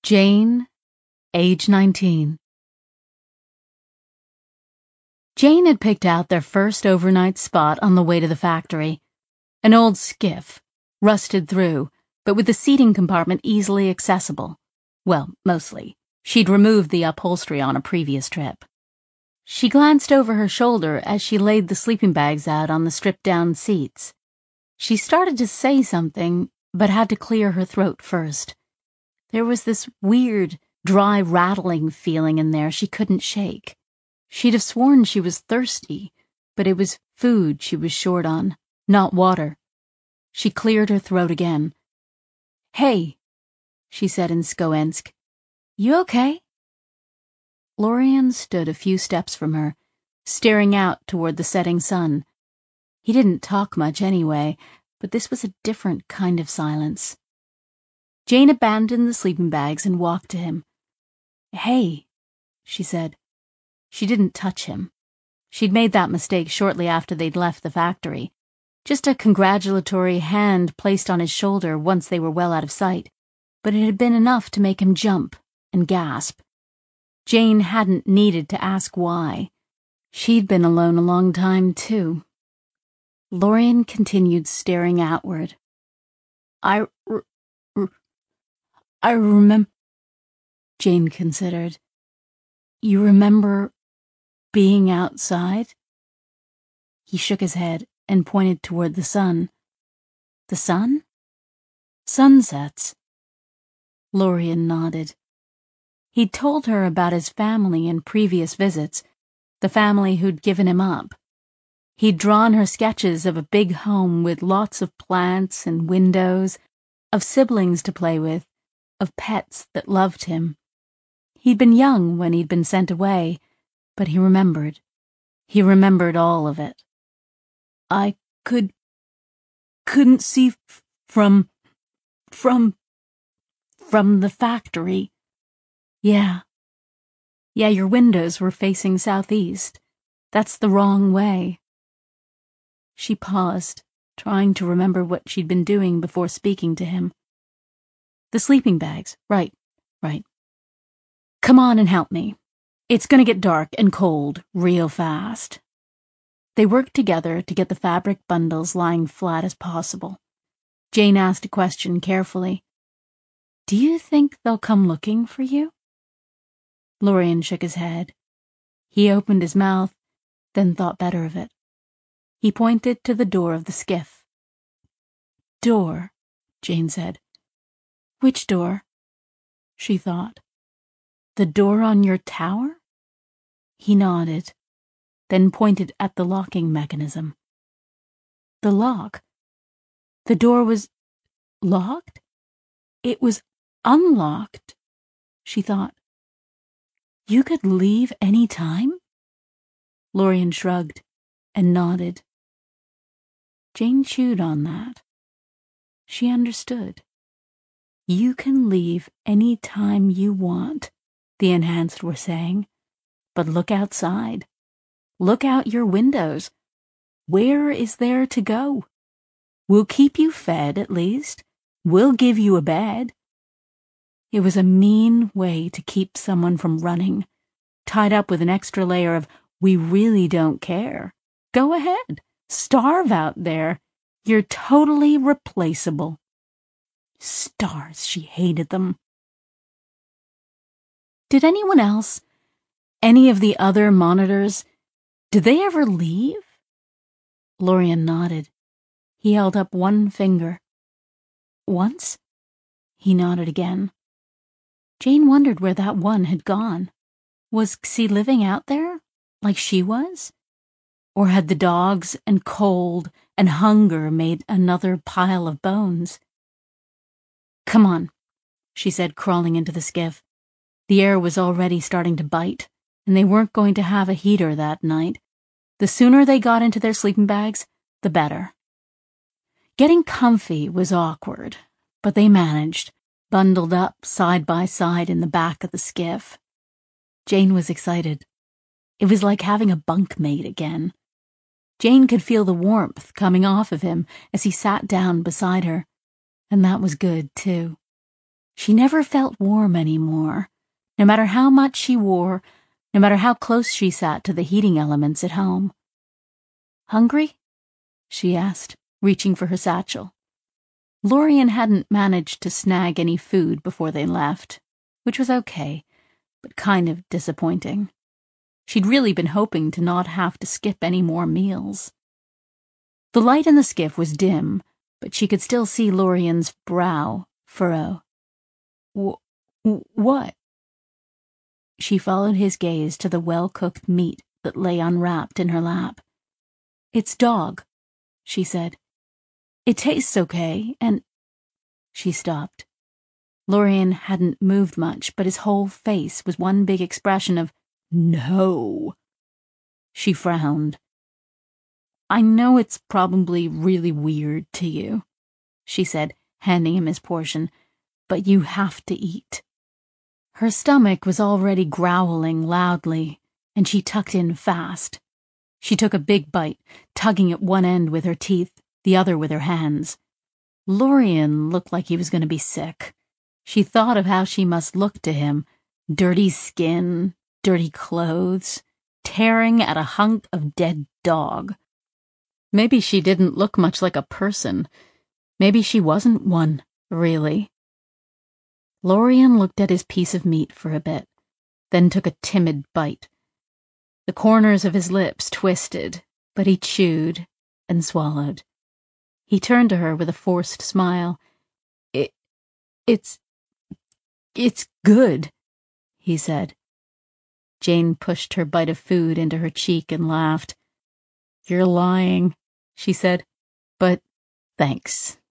Jane, age 19. Jane had picked out their first overnight spot on the way to the factory. An old skiff, rusted through, but with the seating compartment easily accessible. Well, mostly. She'd removed the upholstery on a previous trip. She glanced over her shoulder as she laid the sleeping bags out on the stripped-down seats. She started to say something, but had to clear her throat first. There was this weird, dry rattling feeling in there she couldn't shake. She'd have sworn she was thirsty, but it was food she was short on, not water. She cleared her throat again. "Hey," she said in Skoensk. "You okay?" Lorien stood a few steps from her, staring out toward the setting sun. He didn't talk much anyway, but this was a different kind of silence. Jane abandoned the sleeping bags and walked to him. "Hey," she said. She didn't touch him. She'd made that mistake shortly after they'd left the factory. Just a congratulatory hand placed on his shoulder once they were well out of sight, but it had been enough to make him jump and gasp. Jane hadn't needed to ask why. She'd been alone a long time, too. Lorien continued staring outward. I remember, Jane considered. You remember being outside? He shook his head and pointed toward the sun. The sun? Sunsets. Lorien nodded. He'd told her about his family in previous visits, the family who'd given him up. He'd drawn her sketches of a big home with lots of plants and windows, of siblings to play with, of pets that loved him. He'd been young when he'd been sent away, but he remembered. He remembered all of it. I couldn't see from the factory. Yeah, your windows were facing southeast. That's the wrong way. She paused, trying to remember what she'd been doing before speaking to him. The sleeping bags, right. Come on and help me. It's gonna get dark and cold real fast. They worked together to get the fabric bundles lying flat as possible. Jane asked a question carefully. Do you think they'll come looking for you? Lorien shook his head. He opened his mouth, then thought better of it. He pointed to the door of the skiff. Door, Jane said. Which door? She thought. The door on your tower? He nodded, then pointed at the locking mechanism. The lock. The door was locked? It was unlocked, she thought. You could leave any time? Lorien shrugged and nodded. Jane chewed on that. She understood. You can leave any time you want, the Enhanced were saying. But look outside. Look out your windows. Where is there to go? We'll keep you fed, at least. We'll give you a bed. It was a mean way to keep someone from running, tied up with an extra layer of, we really don't care. Go ahead. Starve out there. You're totally replaceable. Stars, she hated them. Did anyone else, any of the other monitors, did they ever leave? Lorien nodded. He held up one finger. Once? He nodded again. Jane wondered where that one had gone. Was Xi living out there, like she was? Or had the dogs and cold and hunger made another pile of bones? Come on, she said, crawling into the skiff. The air was already starting to bite, and they weren't going to have a heater that night. The sooner they got into their sleeping bags, the better. Getting comfy was awkward, but they managed, bundled up side by side in the back of the skiff. Jane was excited. It was like having a bunkmate again. Jane could feel the warmth coming off of him as he sat down beside her, and that was good, too. She never felt warm anymore, no matter how much she wore, no matter how close she sat to the heating elements at home. "Hungry?" she asked, reaching for her satchel. Lorien hadn't managed to snag any food before they left, which was okay, but kind of disappointing. She'd really been hoping to not have to skip any more meals. The light in the skiff was dim, but she could still see Lorien's brow furrow. What? She followed his gaze to the well-cooked meat that lay unwrapped in her lap. "It's dog," she said. "It tastes okay, and—" She stopped. Lorien hadn't moved much, but his whole face was one big expression of no. She frowned. "I know it's probably really weird to you," she said, handing him his portion, "but you have to eat." Her stomach was already growling loudly, and she tucked in fast. She took a big bite, tugging at one end with her teeth, the other with her hands. Lorien looked like he was going to be sick. She thought of how she must look to him, dirty skin, dirty clothes, tearing at a hunk of dead dog. Maybe she didn't look much like a person. Maybe she wasn't one, really. Lorien looked at his piece of meat for a bit, then took a timid bite. The corners of his lips twisted, but he chewed and swallowed. He turned to her with a forced smile. It's good," he said. Jane pushed her bite of food into her cheek and laughed. "You're lying," she said, "but thanks."